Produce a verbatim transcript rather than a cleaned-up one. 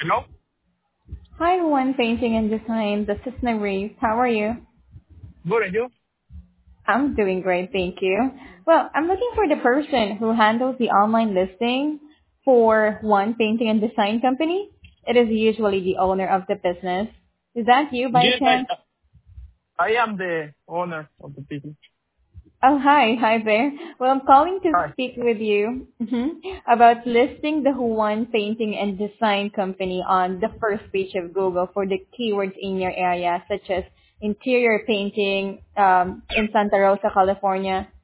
Hello? Hi, Juan Painting and Design. This is Narice. How are you? Good, and you? I'm doing great, thank you. Well, I'm looking for the person who handles the online listing for one painting and design company. It is usually the owner of the business. Is that you by Yes, chance? I, I am the owner of the business. Oh, hi. Hi there. Well, I'm calling to Hi. speak with you mhm, about listing the One Painting and Design Company on the first page of Google for the keywords in your area, such as interior painting um, in Santa Rosa, California.